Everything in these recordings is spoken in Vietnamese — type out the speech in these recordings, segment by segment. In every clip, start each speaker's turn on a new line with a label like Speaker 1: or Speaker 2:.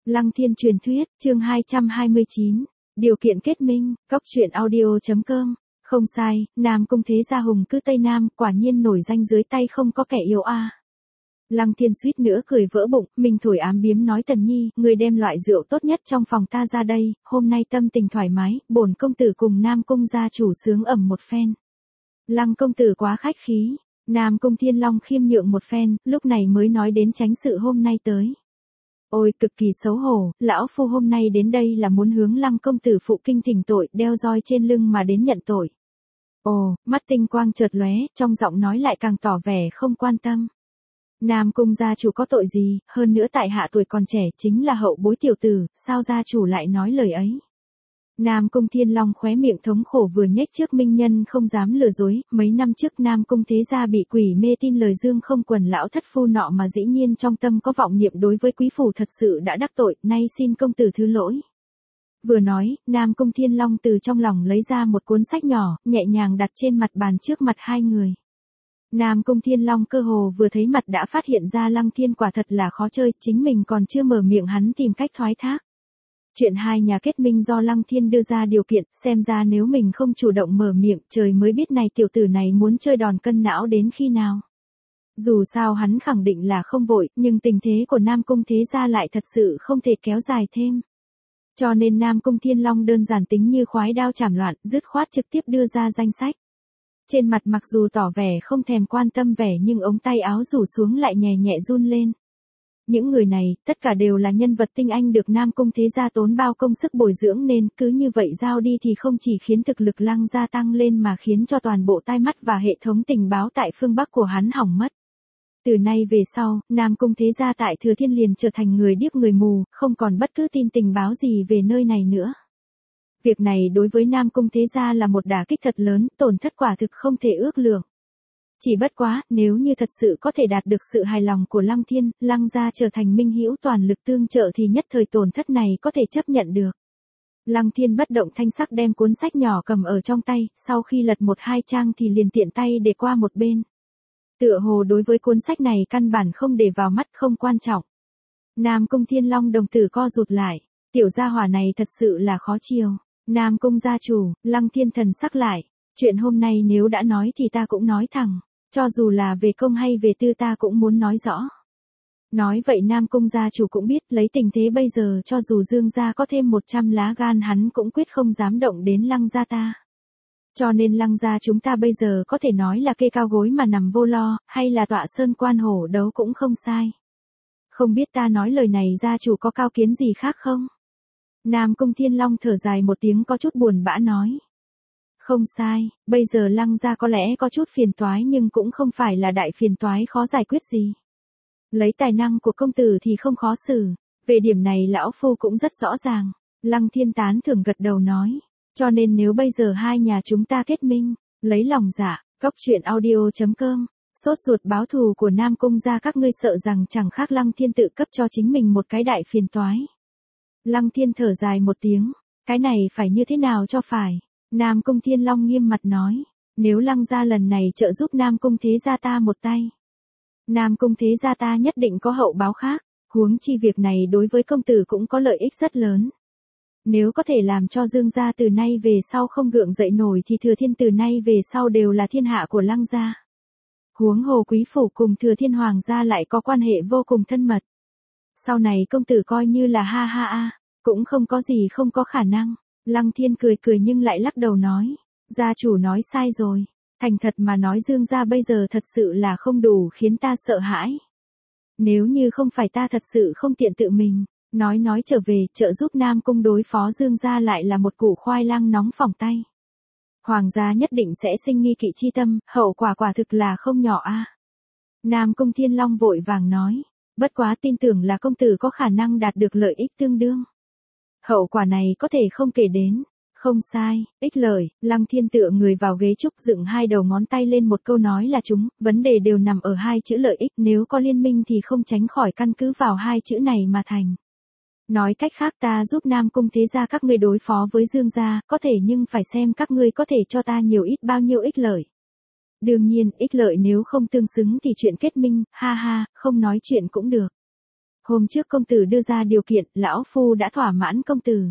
Speaker 1: Lăng Thiên truyền thuyết, chương 229, điều kiện kết minh, góc truyện audio.com. Không sai, Nam Cung thế gia hùng cư Tây Nam, quả nhiên nổi danh dưới tay không có kẻ yếu a. Lăng Thiên suýt nữa cười vỡ bụng, mình thổi ám biếm nói Tần Nhi, người đem loại rượu tốt nhất trong phòng ta ra đây, hôm nay tâm tình thoải mái, bổn công tử cùng Nam Cung gia chủ sướng ẩm một phen. Lăng công tử quá khách khí, Nam Cung Thiên Long khiêm nhượng một phen, lúc này mới nói đến tránh sự hôm nay tới. Ôi cực kỳ xấu hổ, lão phu hôm nay đến đây là muốn hướng Lăng công tử phụ kinh thỉnh tội, đeo roi trên lưng mà đến nhận tội. Ồ, mắt tinh quang chợt lóe, trong giọng nói lại càng tỏ vẻ không quan tâm. Nam Cung gia chủ có tội gì, hơn nữa tại hạ tuổi còn trẻ chính là hậu bối tiểu tử, sao gia chủ lại nói lời ấy. Nam Cung Thiên Long khóe miệng thống khổ vừa nhếch trước minh nhân không dám lừa dối, mấy năm trước Nam Cung thế gia bị quỷ mê tin lời dương không quần lão thất phu nọ mà dĩ nhiên trong tâm có vọng niệm đối với quý phủ thật sự đã đắc tội, nay xin công tử thứ lỗi. Vừa nói, Nam Cung Thiên Long từ trong lòng lấy ra một cuốn sách nhỏ, nhẹ nhàng đặt trên mặt bàn trước mặt hai người. Nam Cung Thiên Long cơ hồ vừa thấy mặt đã phát hiện ra Lăng Thiên quả thật là khó chơi, chính mình còn chưa mở miệng hắn tìm cách thoái thác. Chuyện hai nhà kết minh do Lăng Thiên đưa ra điều kiện, xem ra nếu mình không chủ động mở miệng, trời mới biết này tiểu tử này muốn chơi đòn cân não đến khi nào. Dù sao hắn khẳng định là không vội, nhưng tình thế của Nam Cung thế gia lại thật sự không thể kéo dài thêm. Cho nên Nam Cung Thiên Long đơn giản tính như khoái đao chảm loạn, dứt khoát trực tiếp đưa ra danh sách. Trên mặt mặc dù tỏ vẻ không thèm quan tâm vẻ nhưng ống tay áo rủ xuống lại nhẹ nhẹ run lên. Những người này, tất cả đều là nhân vật tinh anh được Nam Cung thế gia tốn bao công sức bồi dưỡng nên cứ như vậy giao đi thì không chỉ khiến thực lực Lăng gia tăng lên mà khiến cho toàn bộ tai mắt và hệ thống tình báo tại phương Bắc của hắn hỏng mất. Từ nay về sau, Nam Cung thế gia tại Thừa Thiên liền trở thành người điếc người mù, không còn bất cứ tin tình báo gì về nơi này nữa. Việc này đối với Nam Cung thế gia là một đả kích thật lớn, tổn thất quả thực không thể ước lượng. Chỉ bất quá, nếu như thật sự có thể đạt được sự hài lòng của Lăng Thiên, Lăng gia trở thành minh hữu toàn lực tương trợ thì nhất thời tổn thất này có thể chấp nhận được. Lăng Thiên bất động thanh sắc đem cuốn sách nhỏ cầm ở trong tay, sau khi lật một hai trang thì liền tiện tay để qua một bên. Tựa hồ đối với cuốn sách này căn bản không để vào mắt, không quan trọng. Nam Cung Thiên Long đồng tử co rụt lại, tiểu gia hỏa này thật sự là khó chiều. Nam Cung gia chủ, Lăng Thiên thần sắc lại, chuyện hôm nay nếu đã nói thì ta cũng nói thẳng, cho dù là về công hay về tư ta cũng muốn nói rõ. Nói vậy Nam Cung gia chủ cũng biết lấy tình thế bây giờ cho dù Dương gia có thêm 100 lá gan hắn cũng quyết không dám động đến Lăng gia ta. Cho nên Lăng gia chúng ta bây giờ có thể nói là kê cao gối mà nằm vô lo, hay là tọa sơn quan hổ đấu cũng không sai. Không biết ta nói lời này gia chủ có cao kiến gì khác không? Nam Cung Thiên Long thở dài một tiếng có chút buồn bã nói. Không sai, bây giờ Lăng gia có lẽ có chút phiền toái nhưng cũng không phải là đại phiền toái khó giải quyết gì. Lấy tài năng của công tử thì không khó xử, về điểm này lão phu cũng rất rõ ràng. Lăng Thiên tán thưởng gật đầu nói, cho nên nếu bây giờ hai nhà chúng ta kết minh, lấy lòng dạ, góc truyện audio.com, sốt ruột báo thù của Nam Cung gia các ngươi sợ rằng chẳng khác Lăng Thiên tự cấp cho chính mình một cái đại phiền toái. Lăng Thiên thở dài một tiếng, cái này phải như thế nào cho phải. Nam Cung Thiên Long nghiêm mặt nói, nếu Lăng gia lần này trợ giúp Nam Cung thế gia ta một tay, Nam Cung thế gia ta nhất định có hậu báo khác, huống chi việc này đối với công tử cũng có lợi ích rất lớn. Nếu có thể làm cho Dương gia từ nay về sau không gượng dậy nổi thì Thừa Thiên từ nay về sau đều là thiên hạ của Lăng gia. Huống hồ quý phủ cùng Thừa Thiên hoàng gia lại có quan hệ vô cùng thân mật. Sau này công tử coi như là ha ha a, cũng không có gì không có khả năng. Lăng Thiên cười cười nhưng lại lắc đầu nói, gia chủ nói sai rồi, thành thật mà nói Dương gia bây giờ thật sự là không đủ khiến ta sợ hãi. Nếu như không phải ta thật sự không tiện tự mình, nói trở về trợ giúp Nam Cung đối phó Dương gia lại là một củ khoai lang nóng phỏng tay. Hoàng gia nhất định sẽ sinh nghi kỵ chi tâm, hậu quả quả thực là không nhỏ a. Nam Cung Thiên Long vội vàng nói, bất quá tin tưởng là công tử có khả năng đạt được lợi ích tương đương. Hậu quả này có thể không kể đến. Không sai, ích lợi, Lăng Thiên tựa người vào ghế trúc dựng hai đầu ngón tay lên một câu nói là chúng, vấn đề đều nằm ở hai chữ lợi ích, nếu có liên minh thì không tránh khỏi căn cứ vào hai chữ này mà thành. Nói cách khác ta giúp Nam Cung thế gia các ngươi đối phó với Dương gia, có thể nhưng phải xem các ngươi có thể cho ta nhiều ít bao nhiêu ích lợi. Đương nhiên, ích lợi nếu không tương xứng thì chuyện kết minh, ha ha, không nói chuyện cũng được. Hôm trước công tử đưa ra điều kiện, lão phu đã thỏa mãn công tử.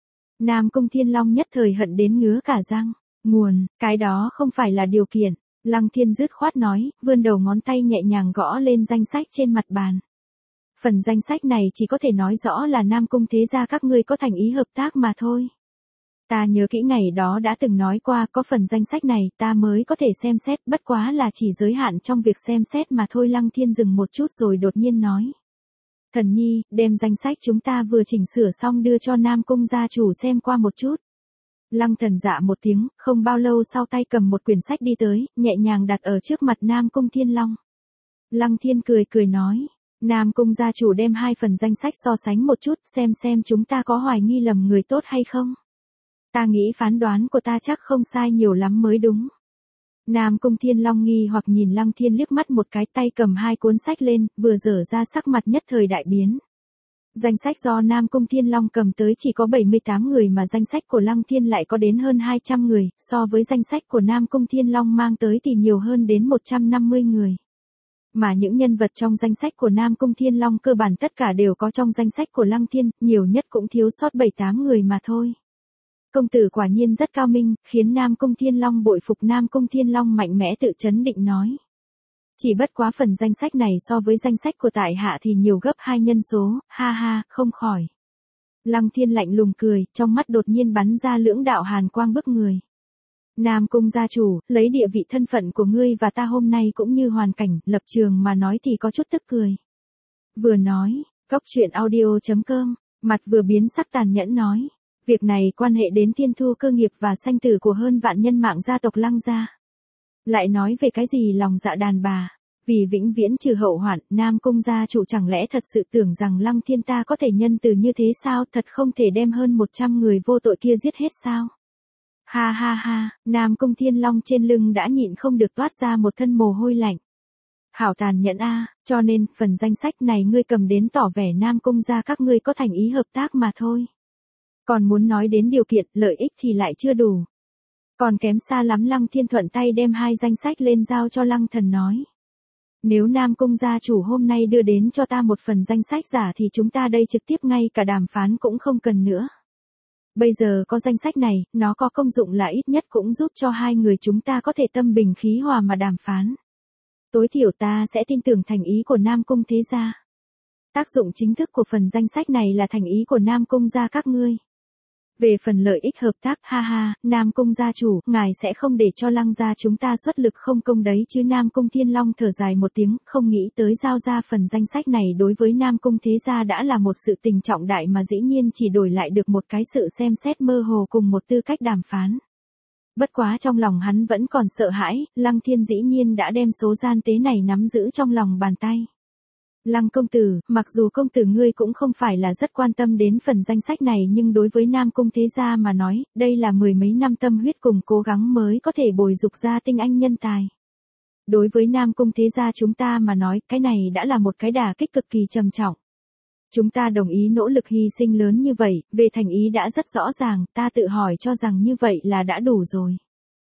Speaker 1: Nam Cung Thiên Long nhất thời hận đến ngứa cả răng. Nguồn, cái đó không phải là điều kiện. Lăng Thiên dứt khoát nói, vươn đầu ngón tay nhẹ nhàng gõ lên danh sách trên mặt bàn. Phần danh sách này chỉ có thể nói rõ là Nam Cung thế gia các ngươi có thành ý hợp tác mà thôi. Ta nhớ kỹ ngày đó đã từng nói qua, có phần danh sách này ta mới có thể xem xét, bất quá là chỉ giới hạn trong việc xem xét mà thôi. Lăng Thiên dừng một chút rồi đột nhiên nói. Thần nhi, đem danh sách chúng ta vừa chỉnh sửa xong đưa cho Nam Cung gia chủ xem qua một chút. Lăng Thần dạ một tiếng, không bao lâu sau tay cầm một quyển sách đi tới, nhẹ nhàng đặt ở trước mặt Nam Cung Thiên Long. Lăng Thiên cười cười nói. Nam Cung gia chủ đem hai phần danh sách so sánh một chút, xem chúng ta có hoài nghi lầm người tốt hay không. Ta nghĩ phán đoán của ta chắc không sai nhiều lắm mới đúng. Nam Cung Thiên Long nghi hoặc nhìn Lăng Thiên liếc mắt một cái, tay cầm hai cuốn sách lên, vừa dở ra sắc mặt nhất thời đại biến. Danh sách do Nam Cung Thiên Long cầm tới chỉ có 78 người mà danh sách của Lăng Thiên lại có đến hơn 200 người, so với danh sách của Nam Cung Thiên Long mang tới thì nhiều hơn đến 150 người. Mà những nhân vật trong danh sách của Nam Cung Thiên Long cơ bản tất cả đều có trong danh sách của Lăng Thiên, nhiều nhất cũng thiếu sót 7-8 người mà thôi. Công tử quả nhiên rất cao minh, khiến Nam Cung Thiên Long bội phục. Nam Cung Thiên Long mạnh mẽ tự chấn định nói. Chỉ bất quá phần danh sách này so với danh sách của tại hạ thì nhiều gấp 2 nhân số, ha ha, không khỏi. Lăng Thiên lạnh lùng cười, trong mắt đột nhiên bắn ra lưỡng đạo hàn quang bức người. Nam Cung gia chủ, lấy địa vị thân phận của ngươi và ta hôm nay cũng như hoàn cảnh, lập trường mà nói thì có chút tức cười. Vừa nói, Cốc Truyện Audio.com, mặt vừa biến sắc tàn nhẫn nói. Việc này quan hệ đến thiên thu cơ nghiệp và sanh tử của hơn vạn nhân mạng gia tộc Lăng gia. Lại nói về cái gì lòng dạ đàn bà, vì vĩnh viễn trừ hậu hoạn, Nam Cung gia chủ chẳng lẽ thật sự tưởng rằng Lăng Thiên ta có thể nhân từ như thế sao, thật không thể đem hơn 100 người vô tội kia giết hết sao? Ha ha ha, Nam Cung Thiên Long trên lưng đã nhịn không được toát ra một thân mồ hôi lạnh. Hảo tàn nhẫn a, cho nên phần danh sách này ngươi cầm đến tỏ vẻ Nam Cung gia các ngươi có thành ý hợp tác mà thôi. Còn muốn nói đến điều kiện, lợi ích thì lại chưa đủ. Còn kém xa lắm. Lăng Thiên thuận tay đem hai danh sách lên giao cho Lăng Thần nói. Nếu Nam Cung gia chủ hôm nay đưa đến cho ta một phần danh sách giả thì chúng ta đây trực tiếp ngay cả đàm phán cũng không cần nữa. Bây giờ có danh sách này, nó có công dụng là ít nhất cũng giúp cho hai người chúng ta có thể tâm bình khí hòa mà đàm phán. Tối thiểu ta sẽ tin tưởng thành ý của Nam Cung thế gia. Tác dụng chính thức của phần danh sách này là thành ý của Nam Cung gia các ngươi. Về phần lợi ích hợp tác, ha ha, Nam Cung gia chủ, ngài sẽ không để cho Lăng gia chúng ta xuất lực không công đấy chứ. Nam Cung Thiên Long thở dài một tiếng, không nghĩ tới giao ra phần danh sách này đối với Nam Cung thế gia đã là một sự tình trọng đại mà dĩ nhiên chỉ đổi lại được một cái sự xem xét mơ hồ cùng một tư cách đàm phán. Bất quá trong lòng hắn vẫn còn sợ hãi, Lăng Thiên dĩ nhiên đã đem số gian tế này nắm giữ trong lòng bàn tay. Lăng công tử, mặc dù công tử ngươi cũng không phải là rất quan tâm đến phần danh sách này nhưng đối với Nam Cung thế gia mà nói, đây là mười mấy năm tâm huyết cùng cố gắng mới có thể bồi dục ra tinh anh nhân tài. Đối với Nam Cung thế gia chúng ta mà nói, cái này đã là một cái đả kích cực kỳ trầm trọng. Chúng ta đồng ý nỗ lực hy sinh lớn như vậy, về thành ý đã rất rõ ràng, ta tự hỏi cho rằng như vậy là đã đủ rồi.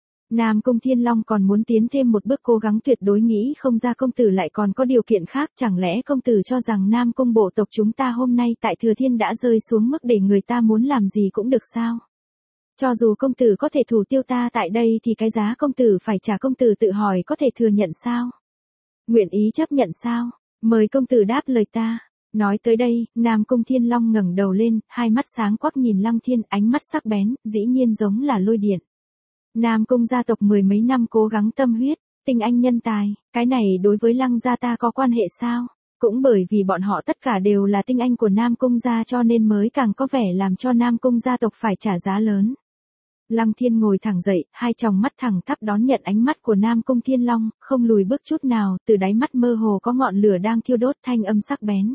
Speaker 1: Nam Cung Thiên Long còn muốn tiến thêm một bước, cố gắng tuyệt đối nghĩ không ra công tử lại còn có điều kiện khác. Chẳng lẽ công tử cho rằng Nam Cung bộ tộc chúng ta hôm nay tại Thừa Thiên đã rơi xuống mức để người ta muốn làm gì cũng được sao? Cho dù công tử có thể thủ tiêu ta tại đây thì cái giá công tử phải trả công tử tự hỏi có thể thừa nhận sao? Nguyện ý chấp nhận sao? Mời công tử đáp lời ta. Nói tới đây, Nam Cung Thiên Long ngẩng đầu lên, hai mắt sáng quắc nhìn Lăng Thiên, ánh mắt sắc bén, dĩ nhiên giống là lôi điện. Nam Cung gia tộc mười mấy năm cố gắng tâm huyết, tinh anh nhân tài, cái này đối với Lăng gia ta có quan hệ sao? Cũng bởi vì bọn họ tất cả đều là tinh anh của Nam Cung gia cho nên mới càng có vẻ làm cho Nam Cung gia tộc phải trả giá lớn. Lăng Thiên ngồi thẳng dậy, hai tròng mắt thẳng tắp đón nhận ánh mắt của Nam Cung Thiên Long, không lùi bước chút nào, từ đáy mắt mơ hồ có ngọn lửa đang thiêu đốt, thanh âm sắc bén.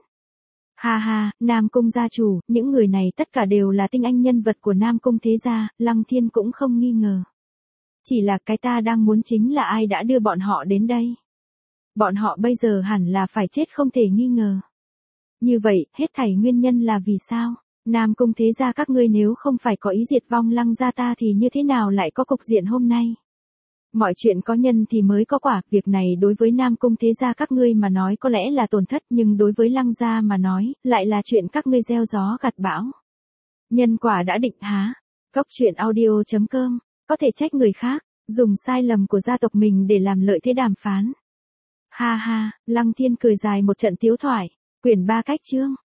Speaker 1: Ha ha, Nam Cung gia chủ, những người này tất cả đều là tinh anh nhân vật của Nam Cung thế gia, Lăng Thiên cũng không nghi ngờ. Chỉ là cái ta đang muốn chính là ai đã đưa bọn họ đến đây. Bọn họ bây giờ hẳn là phải chết không thể nghi ngờ. Như vậy, hết thảy nguyên nhân là vì sao? Nam Cung thế gia các ngươi nếu không phải có ý diệt vong Lăng gia ta thì như thế nào lại có cục diện hôm nay? Mọi chuyện có nhân thì mới có quả, việc này đối với Nam Cung thế gia các ngươi mà nói có lẽ là tổn thất, nhưng đối với Lăng gia mà nói, lại là chuyện các ngươi gieo gió gặt bão. Nhân quả đã định há. Cốc truyện audio.com, có thể trách người khác, dùng sai lầm của gia tộc mình để làm lợi thế đàm phán. Ha ha, Lăng Thiên cười dài một trận tiếu thoại. Quyển 3 cách chương.